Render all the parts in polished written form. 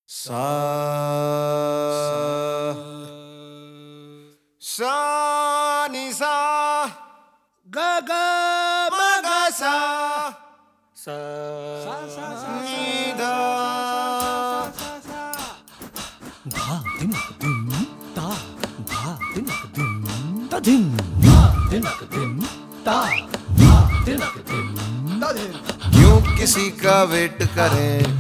सा सा नि सा ग ग म ग सा सा नि धा धा दिनक दिन ता धा दिनक दिन ता दिन धा दिनक दिन ता धा दिनक दिन ता दिन। क्यों किसी का वेट करें,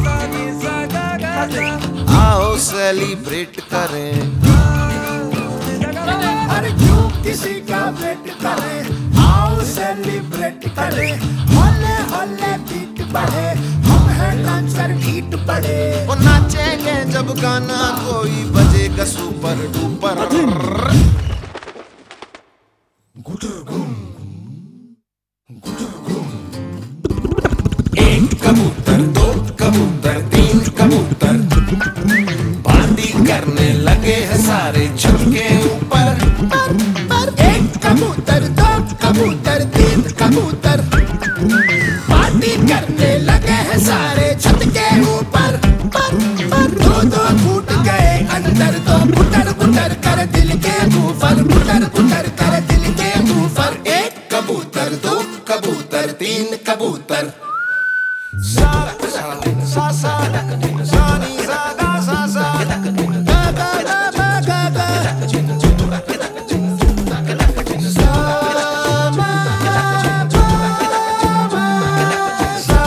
आओ सेलिब्रेट करें। अरे क्यों किसी का वेट करें, आओ सेलिब्रेट करें। होले होले बीट बढ़े, हम हैं डांसर हीट बढ़े। वो नाचेंगे जब गाना कोई बजेगा सुपर डुपर। एक कबूतर, दो कबूतर, तीन कबूतर, पार्टी करने लगे हैं सारे छत के ऊपर। एक कबूतर, दो कबूतर, तीन कबूतर, पार्टी करने लगे हैं सारे छत के ऊपर। दो दो फूट गए अंदर तो गुटर गुटर कर दिल के ऊपर, गुटर गुटर कर दिल के ऊपर। एक कबूतर, दो कबूतर, तीन कबूतर, सा सा सा सा सा नी सा गा सा सा गा गा गा गा गा गा सा मा सा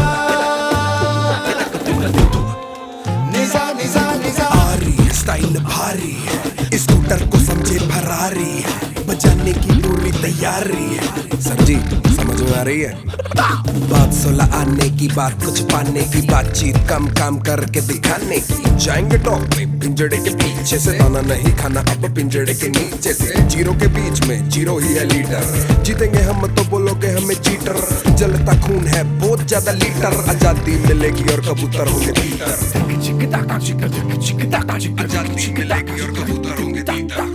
नी सा नी सा नी सा। आरी स्टाइल भारी है, इस स्कूटर को समझे फरारी है, बजाने की पूरी तैयारी है। समझी समझ में आ रही है? बात 16 आने की बात, कुछ पाने की बातचीत, कम काम करके दिखाने की। जाएंगे टॉप पे पिंजड़े के पीछे से, दाना नहीं खाना अब पिंजड़े के नीचे से। जीरो के बीच में जीरो ही है लीडर, जीतेंगे हम तो बोलोगे हमें चीटर। जलता खून है बहुत ज्यादा लीटर, आजादी मिलेगी और कबूतर होंगे तीतर। आजादी मिलेगी और कबूतर होंगे तीतर।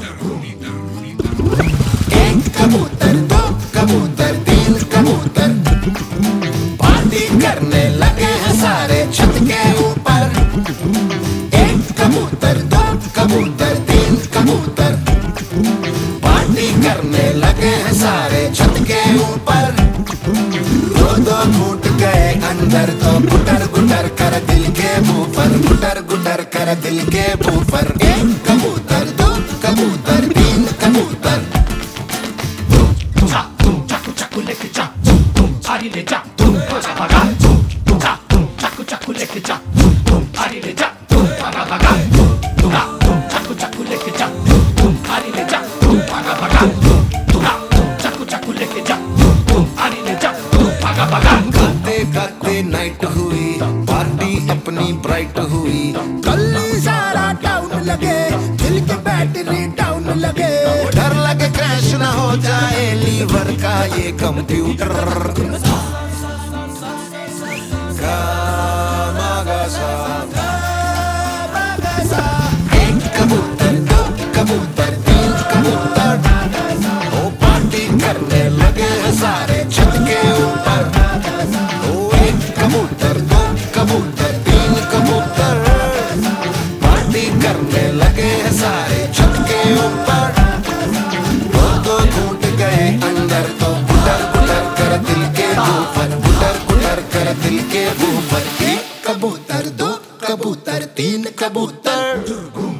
एक कबूतर, दो कबूतर, तीन कबूतर, पार्टी करने लगे हैं सारे छत के ऊपर। एक कबूतर, दो कबूतर, तीन कबूतर, पार्टी करने लगे हैं सारे छत के ऊपर। दो दो फूट गए अंदर तो गुटर गुटर कर दिल के ऊपर, गुटर गुटर कर दिल के ऊपर। एक कबूतर, दो कबूतर, तीन कबूतर, लेके जा आरी ले जा भागा भागा चाकू चाकू लेके जा आरी ले जा भागा भागा चाकू चाकू लेके जा आरी ले जा भागा भागा चाकू चाकू लेके जा आरी ले जा भागा भागा। खाते खाते नाइट हुई, पार्टी अपनी ब्राइट हुई। कल सारा टाउन लगे, दिल के बैटरी डाउन लगे। डर लगे क्रैश ना हो जाए लीवर का ये कंप्यूटर। गा मा गा सा। एक कबूतर, दो कबूतर, तीन कबूतर, ओ पार्टी करने लगे हैं सारे छत के ऊपर। ओ एक कबूतर, दो कबूतर, तीन कबूतर, पार्टी करने लगे हैं सारे छत के ऊपर। दो दो फूट गए अंदर तो गुटर गुटर कर दिल के ऊपर, गुटर गुटर कर दिल के ऊपर। एक कबूतर, दो कबूतर, तीन कबूतर।